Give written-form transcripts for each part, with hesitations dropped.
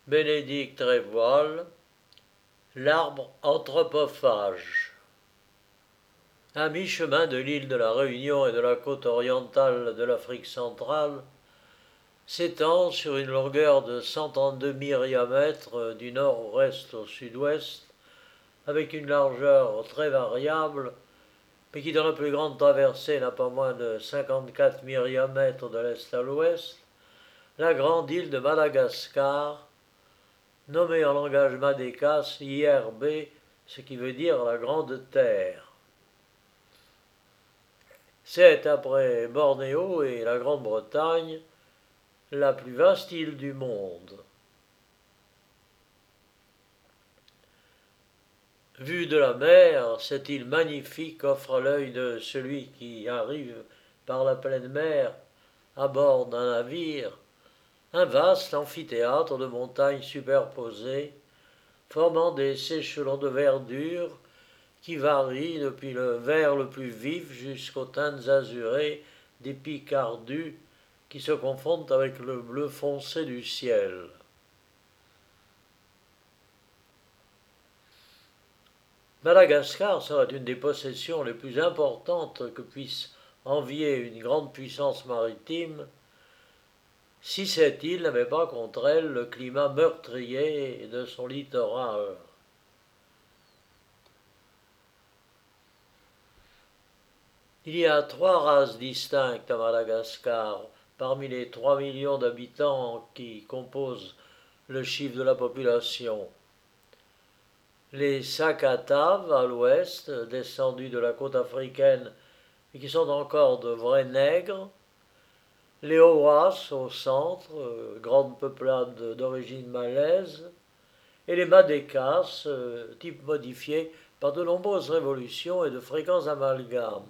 Bénédicte Révoil, l'arbre anthropophage. À mi-chemin de l'île de la Réunion et de la côte orientale de l'Afrique centrale, s'étend sur une longueur de 132 myriamètres du nord-ouest au sud-ouest, avec une largeur très variable, mais qui dans la plus grande traversée n'a pas moins de 54 myriamètres de l'est à l'ouest, la grande île de Madagascar, nommée en langage madécas IRB, ce qui veut dire la Grande Terre. C'est, après Bornéo et la Grande-Bretagne, la plus vaste île du monde. Vue de la mer, cette île magnifique offre à l'œil de celui qui arrive par la pleine mer à bord d'un navire un vaste amphithéâtre de montagnes superposées, formant des échelons de verdure qui varient depuis le vert le plus vif jusqu'aux teintes azurées des pics ardus qui se confondent avec le bleu foncé du ciel. Madagascar serait une des possessions les plus importantes que puisse envier une grande puissance maritime si cette île n'avait pas contre elle le climat meurtrier de son littoral. Il y a 3 races distinctes à Madagascar, parmi les 3 millions d'habitants qui composent le chiffre de la population. Les Sakataves à l'ouest, descendus de la côte africaine et qui sont encore de vrais nègres. Les Owas au centre, grande peuplade d'origine malaise. Et les Madécas, type modifié par de nombreuses révolutions et de fréquents amalgames.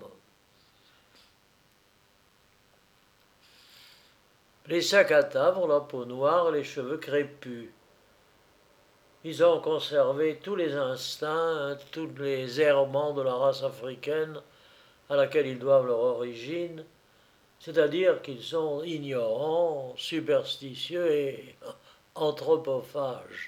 Les Sakataves ont la peau noire et les cheveux crépus. Ils ont conservé tous les instincts, tous les errements de la race africaine à laquelle ils doivent leur origine, c'est-à-dire qu'ils sont ignorants, superstitieux et anthropophages.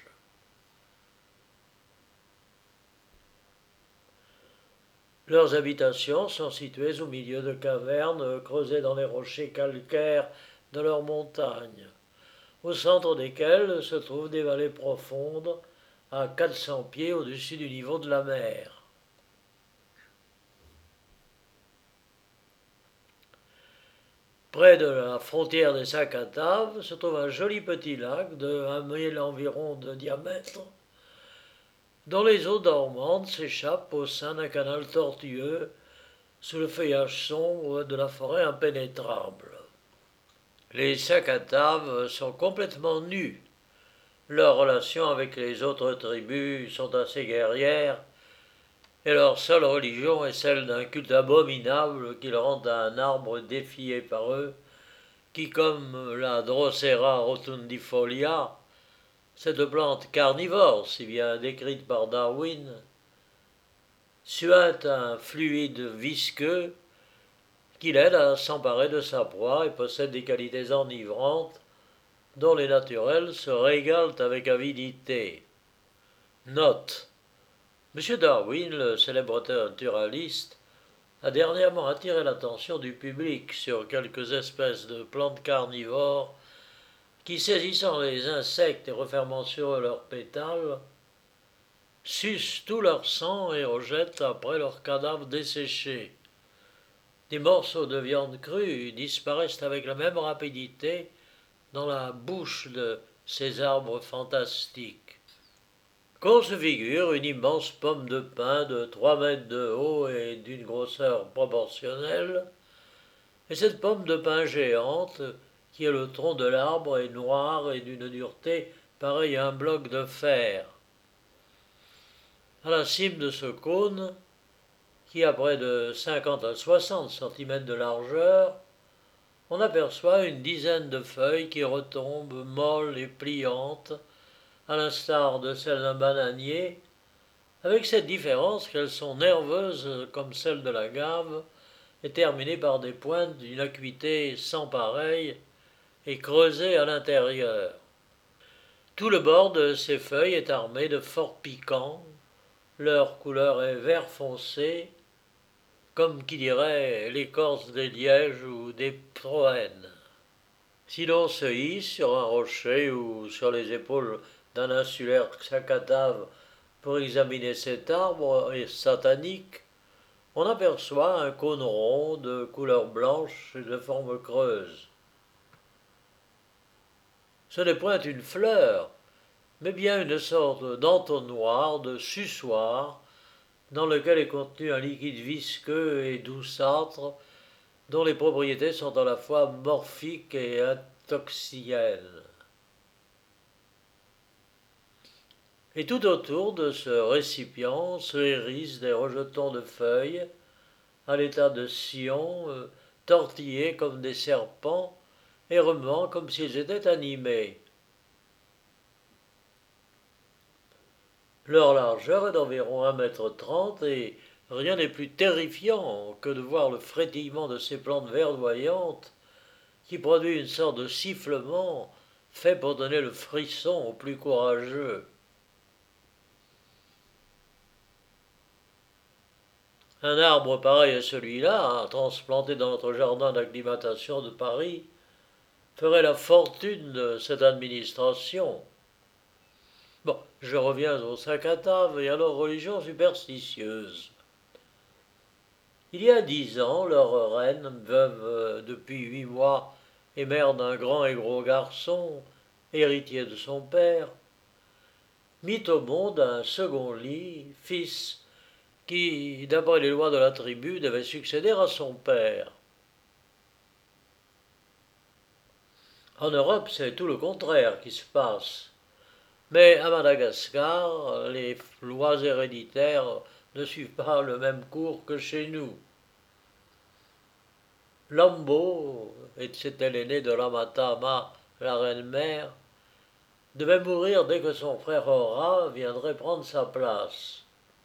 Leurs habitations sont situées au milieu de cavernes creusées dans les rochers calcaires de leurs montagnes, au centre desquelles se trouvent des vallées profondes à 400 pieds au-dessus du niveau de la mer. Près de la frontière des Sakataves se trouve un joli petit lac de 1 mille environ de diamètre, dont les eaux dormantes s'échappent au sein d'un canal tortueux sous le feuillage sombre de la forêt impénétrable. Les Sakataves sont complètement nus. Leurs relations avec les autres tribus sont assez guerrières, et leur seule religion est celle d'un culte abominable qu'ils rendent à un arbre défié par eux, qui, comme la Drosera rotundifolia, cette plante carnivore si bien décrite par Darwin, suinte un fluide visqueux qui l'aide à s'emparer de sa proie et possède des qualités enivrantes dont les naturels se régalent avec avidité. Note. M. Darwin, le célèbre naturaliste, a dernièrement attiré l'attention du public sur quelques espèces de plantes carnivores qui, saisissant les insectes et refermant sur eux leurs pétales, sucent tout leur sang et rejettent après leurs cadavres desséchés. Des morceaux de viande crue disparaissent avec la même rapidité dans la bouche de ces arbres fantastiques. Qu'on se figure une immense pomme de pin de 3 mètres de haut et d'une grosseur proportionnelle, et cette pomme de pin géante, qui est le tronc de l'arbre, est noire et d'une dureté pareille à un bloc de fer. À la cime de ce cône, qui a près de 50 à 60 cm de largeur, on aperçoit une dizaine de feuilles qui retombent molles et pliantes, à l'instar de celles d'un bananier, avec cette différence qu'elles sont nerveuses comme celles de l'agave et terminées par des pointes d'une acuité sans pareille et creusées à l'intérieur. Tout le bord de ces feuilles est armé de forts piquants. Leur couleur est vert foncé, comme qui dirait l'écorce des lièges ou des proènes. Si l'on se hisse sur un rocher ou sur les épaules d'un insulaire Sakatave pour examiner cet arbre satanique, on aperçoit un cône rond de couleur blanche et de forme creuse. Ce n'est point une fleur, mais bien une sorte d'entonnoir, de suçoir, dans lequel est contenu un liquide visqueux et douceâtre, dont les propriétés sont à la fois morphiques et intoxiennes. Et tout autour de ce récipient se hérissent des rejetons de feuilles, à l'état de sillons, tortillés comme des serpents et remuant comme s'ils étaient animés. Leur largeur est d'environ 1,30 m et rien n'est plus terrifiant que de voir le frétillement de ces plantes verdoyantes qui produit une sorte de sifflement fait pour donner le frisson aux plus courageux. Un arbre pareil à celui-là, transplanté dans notre jardin d'acclimatation de Paris, ferait la fortune de cette administration. Bon, je reviens au Sakatave et à leur religion superstitieuse. Il y a 10 ans, leur reine, veuve depuis 8 mois et mère d'un grand et gros garçon, héritier de son père, mit au monde un second lit, fils, qui, d'après les lois de la tribu, devait succéder à son père. En Europe, c'est tout le contraire qui se passe. Mais à Madagascar, les lois héréditaires ne suivent pas le même cours que chez nous. Lambo, et c'était l'aîné de Ramatama, la reine-mère, devait mourir dès que son frère Ora viendrait prendre sa place.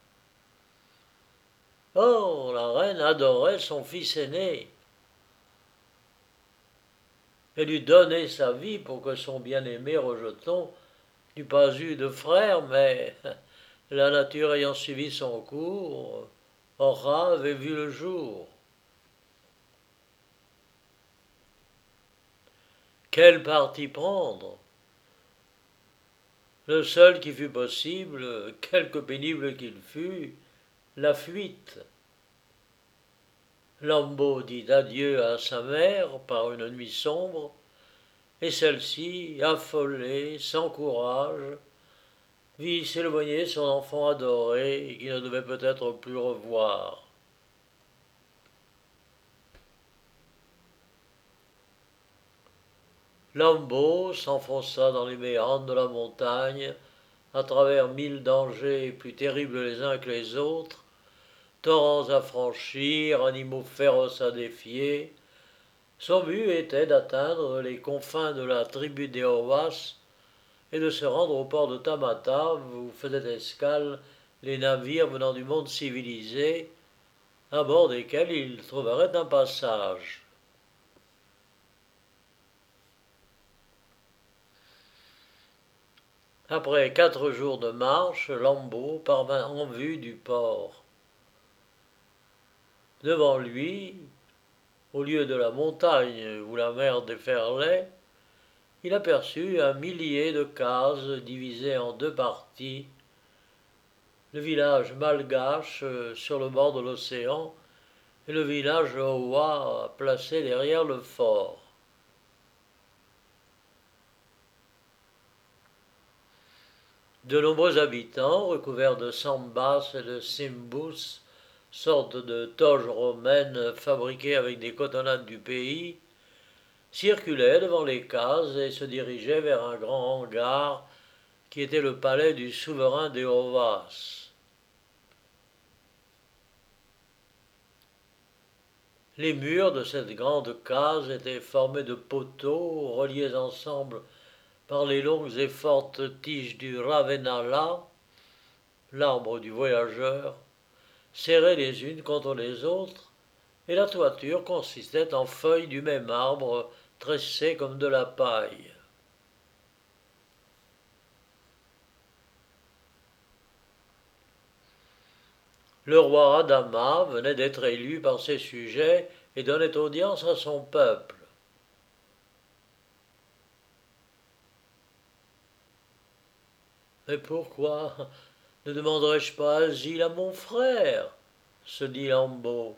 Or, la reine adorait son fils aîné. Elle eût donné sa vie pour que son bien-aimé rejeton n'eût pas eu de frère, mais la nature ayant suivi son cours, Ora avait vu le jour. Quel parti prendre? Le seul qui fut possible, quelque pénible qu'il fût, la fuite. Lambeau dit adieu à sa mère par une nuit sombre, et celle-ci, affolée, sans courage, vit s'éloigner son enfant adoré et qui ne devait peut-être plus revoir. Lambeau s'enfonça dans les méandres de la montagne, à travers 1000 dangers plus terribles les uns que les autres, torrents à franchir, animaux féroces à défier. Son but était d'atteindre les confins de la tribu des Owas et de se rendre au port de Tamatave où faisaient escale les navires venant du monde civilisé, à bord desquels il trouverait un passage. Après 4 jours de marche, Lambeau parvint en vue du port. Devant lui, au lieu de la montagne où la mer déferlait, il aperçut un millier de cases divisées en 2 parties, le village malgache sur le bord de l'océan et le village Owa placé derrière le fort. De nombreux habitants, recouverts de sambas et de simbus, sortes de toges romaines fabriquées avec des cotonnades du pays, circulaient devant les cases et se dirigeaient vers un grand hangar qui était le palais du souverain des Ovas. Les murs de cette grande case étaient formés de poteaux reliés ensemble par les longues et fortes tiges du Ravenala, l'arbre du voyageur, serrées les unes contre les autres, et la toiture consistait en feuilles du même arbre tressées comme de la paille. Le roi Adama venait d'être élu par ses sujets et donnait audience à son peuple. Mais pourquoi ne demanderais-je pas asile à mon frère se dit Lambeau.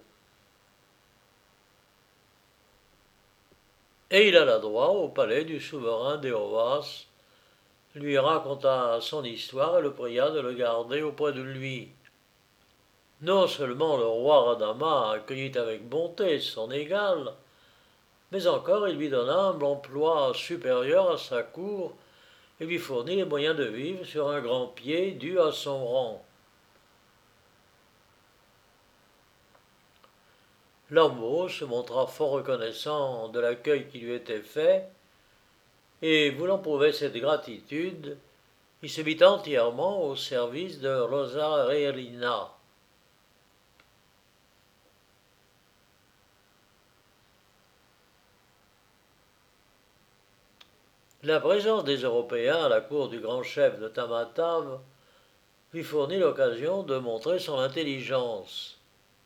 Et il alla droit au palais du souverain d'Éoas, lui raconta son histoire et le pria de le garder auprès de lui. Non seulement le roi Radama accueillit avec bonté son égal, mais encore il lui donna un emploi supérieur à sa cour et lui fournit les moyens de vivre sur un grand pied dû à son rang. Lambeau se montra fort reconnaissant de l'accueil qui lui était fait, et voulant prouver cette gratitude, il se mit entièrement au service de Rosarelina. La présence des Européens à la cour du grand chef de Tamatave lui fournit l'occasion de montrer son intelligence.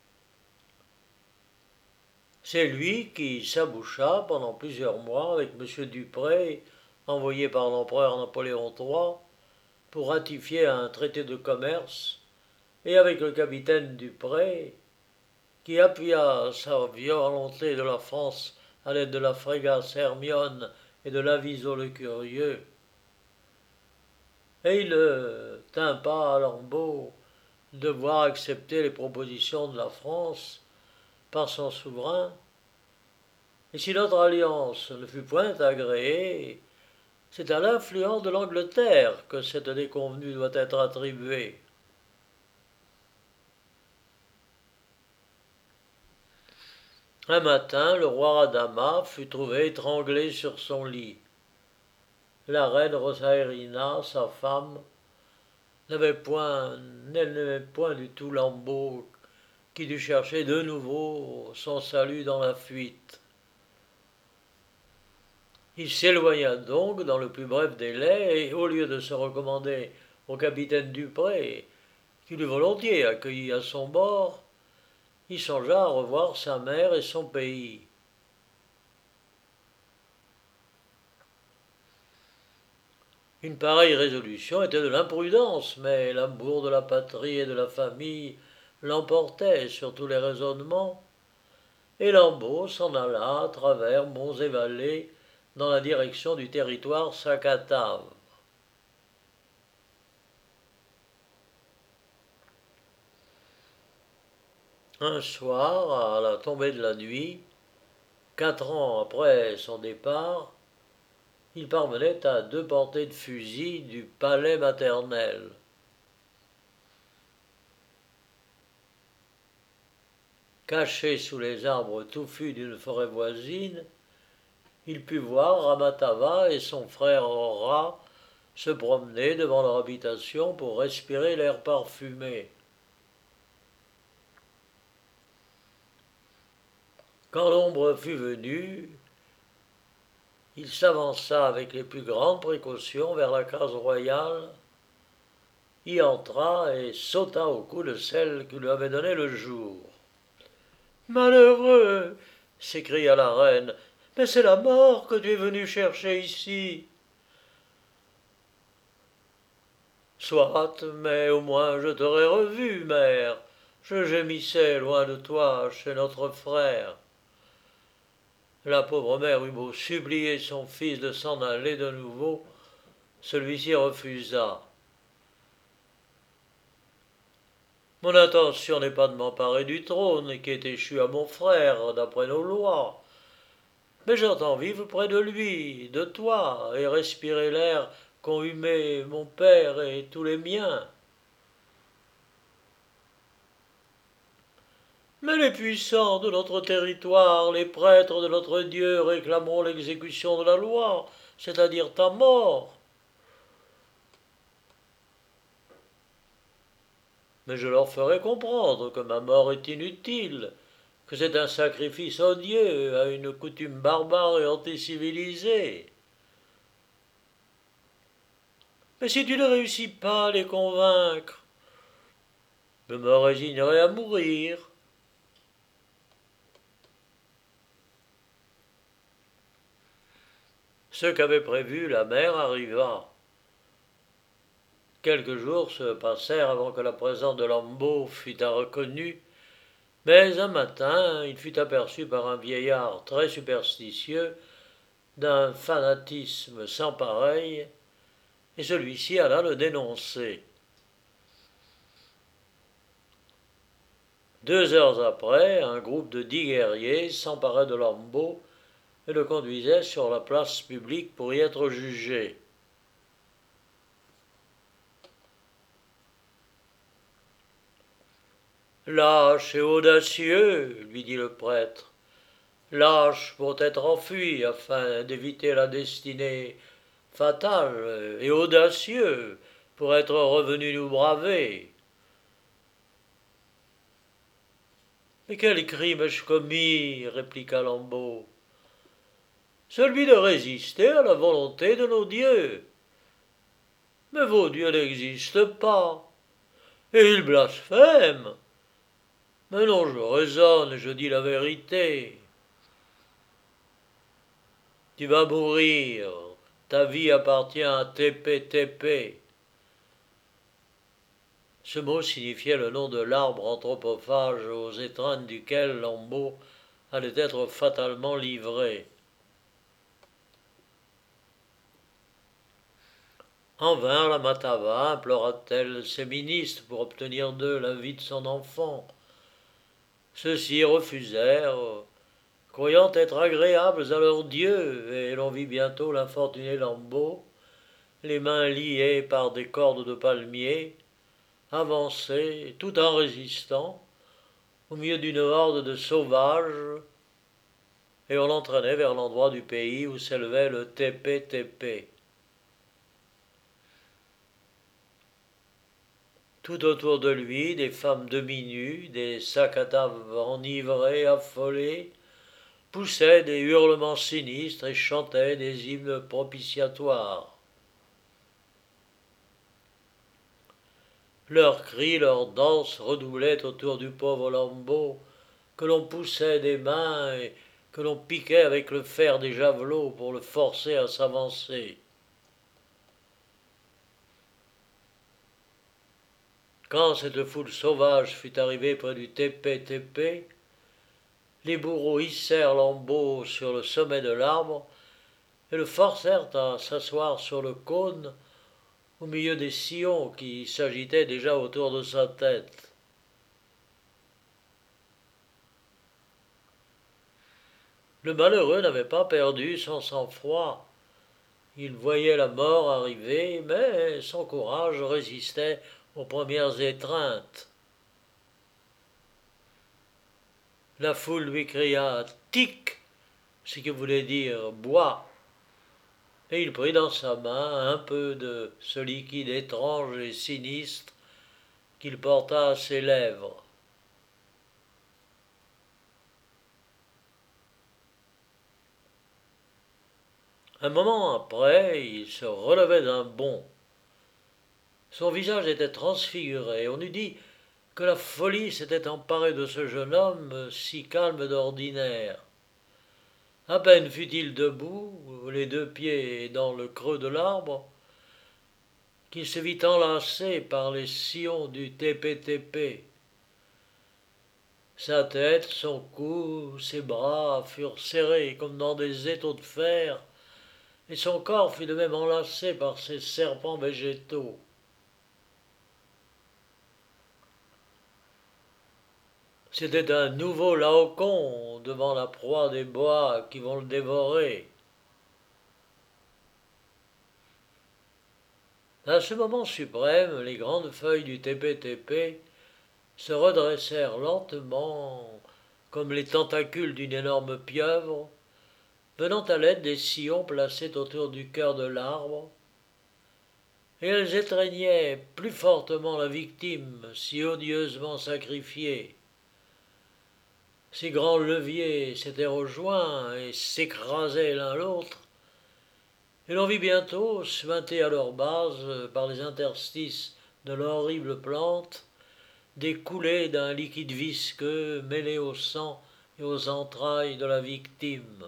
C'est lui qui s'aboucha pendant plusieurs mois avec M. Dupré, envoyé par l'empereur Napoléon III, pour ratifier un traité de commerce, et avec le capitaine Dupré, qui appuya sa volonté de la France à l'aide de la frégate Hermione et de l'Aviso le Curieux. Et il ne tint pas à Lambeau de voir accepter les propositions de la France par son souverain, et si notre alliance ne fut point agréée, c'est à l'influence de l'Angleterre que cette déconvenue doit être attribuée. Un matin, le roi Radama fut trouvé étranglé sur son lit. La reine Rosairina, sa femme, n'aimait point du tout Lambeau, qui dut chercher de nouveau son salut dans la fuite. Il s'éloigna donc dans le plus bref délai et, au lieu de se recommander au capitaine Dupré, qui l'eût volontiers accueilli à son bord, il songea à revoir sa mère et son pays. Une pareille résolution était de l'imprudence, mais l'amour de la patrie et de la famille l'emportait sur tous les raisonnements, et Lambeau s'en alla à travers monts et vallées dans la direction du territoire Sakatave. Un soir, à la tombée de la nuit, 4 ans après son départ, il parvenait à 2 portées de fusil du palais maternel. Caché sous les arbres touffus d'une forêt voisine, il put voir Ramatava et son frère Ora se promener devant leur habitation pour respirer l'air parfumé. Quand l'ombre fut venue, il s'avança avec les plus grandes précautions vers la case royale, y entra et sauta au cou de celle qui lui avait donné le jour. Malheureux, s'écria la reine, mais c'est la mort que tu es venu chercher ici. Soit, mais au moins je t'aurais revu, mère. Je gémissais loin de toi, chez notre frère. La pauvre mère eut beau supplier son fils de s'en aller de nouveau, celui-ci refusa. Mon intention n'est pas de m'emparer du trône qui est échu à mon frère d'après nos lois, mais j'entends vivre près de lui, de toi, et respirer l'air qu'ont humé mon père et tous les miens. Mais les puissants de notre territoire, les prêtres de notre Dieu réclameront l'exécution de la loi, c'est-à-dire ta mort. Mais je leur ferai comprendre que ma mort est inutile, que c'est un sacrifice odieux à une coutume barbare et anti-civilisée. Mais si tu ne réussis pas à les convaincre, Je me résignerai à mourir. Ce qu'avait prévu la mère arriva. Quelques jours se passèrent avant que la présence de Lambeau fût reconnue, mais un matin il fut aperçu par un vieillard très superstitieux, d'un fanatisme sans pareil, et celui-ci alla le dénoncer. 2 heures après, un groupe de 10 guerriers s'emparait de Lambeau et le conduisait sur la place publique pour y être jugé. Lâche et audacieux, lui dit le prêtre, lâche pour t'être enfui afin d'éviter la destinée fatale, et audacieux pour être revenu nous braver. Mais quel crime ai-je commis, répliqua Lambeau. Celui de résister à la volonté de nos dieux. Mais vos dieux n'existent pas, et ils blasphèment. Mais non, je raisonne, je dis la vérité. Tu vas mourir, ta vie appartient à TPTP. Ce mot signifiait le nom de l'arbre anthropophage aux étreintes duquel Lambeau allait être fatalement livré. En vain la Matava implora-t-elle ses ministres pour obtenir d'eux la vie de son enfant. Ceux-ci refusèrent, croyant être agréables à leurs dieux, et l'on vit bientôt l'infortuné Lambeau, les mains liées par des cordes de palmier, avancer, tout en résistant, au milieu d'une horde de sauvages, et on l'entraînait vers l'endroit du pays où s'élevait le TPTP. Tout autour de lui, des femmes demi-nues, des Sakataves enivrés, affolés, poussaient des hurlements sinistres et chantaient des hymnes propitiatoires. Leurs cris, leurs danses redoublaient autour du pauvre Lambeau, que l'on poussait des mains et que l'on piquait avec le fer des javelots pour le forcer à s'avancer. Quand cette foule sauvage fut arrivée près du TPTP, les bourreaux hissèrent Lambeau sur le sommet de l'arbre et le forcèrent à s'asseoir sur le cône au milieu des sillons qui s'agitaient déjà autour de sa tête. Le malheureux n'avait pas perdu son sang-froid. Il voyait la mort arriver, mais son courage résistait aux premières étreintes. La foule lui cria « Tic !» ce qui voulait dire « bois !» et il prit dans sa main un peu de ce liquide étrange et sinistre qu'il porta à ses lèvres. Un moment après, il se relevait d'un bond. Son visage était transfiguré. On eût dit que la folie s'était emparée de ce jeune homme si calme d'ordinaire. À peine fut-il debout, les 2 pieds dans le creux de l'arbre, qu'il se vit enlacé par les sillons du TPTP. Sa tête, son cou, ses bras furent serrés comme dans des étaux de fer, et son corps fut de même enlacé par ces serpents végétaux. C'était un nouveau Laocoon devant la proie des bois qui vont le dévorer. À ce moment suprême, les grandes feuilles du TPTP se redressèrent lentement, comme les tentacules d'une énorme pieuvre, venant à l'aide des sillons placés autour du cœur de l'arbre, et elles étreignaient plus fortement la victime si odieusement sacrifiée. Ces grands leviers s'étaient rejoints et s'écrasaient l'un l'autre, et l'on vit bientôt, suintés à leur base par les interstices de l'horrible plante, des coulées d'un liquide visqueux mêlé au sang et aux entrailles de la victime.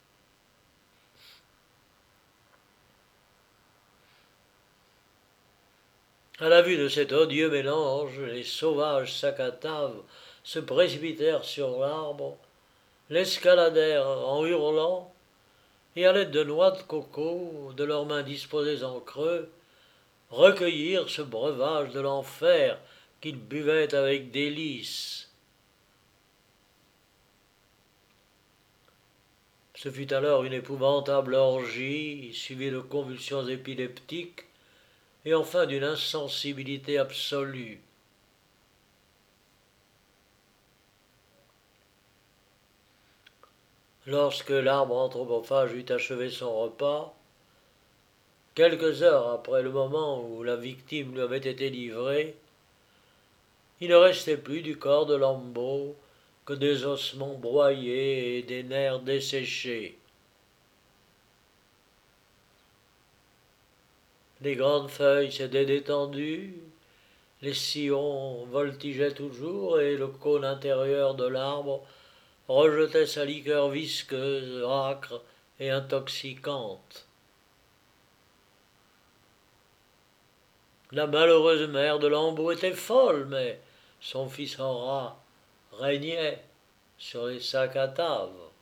À la vue de cet odieux mélange, les sauvages Sakataves se précipitèrent sur l'arbre, l'escaladèrent en hurlant, et à l'aide de noix de coco, de leurs mains disposées en creux, recueillirent ce breuvage de l'enfer qu'ils buvaient avec délice. Ce fut alors une épouvantable orgie, suivie de convulsions épileptiques, et enfin d'une insensibilité absolue. Lorsque l'arbre anthropophage eut achevé son repas, quelques heures après le moment où la victime lui avait été livrée, il ne restait plus du corps de Lambeau que des ossements broyés et des nerfs desséchés. Les grandes feuilles s'étaient détendues, les sillons voltigeaient toujours et le cône intérieur de l'arbre rejetait sa liqueur visqueuse, âcre et intoxicante. La malheureuse mère de Lambeau était folle, mais son fils en rat régnait sur les Sakataves.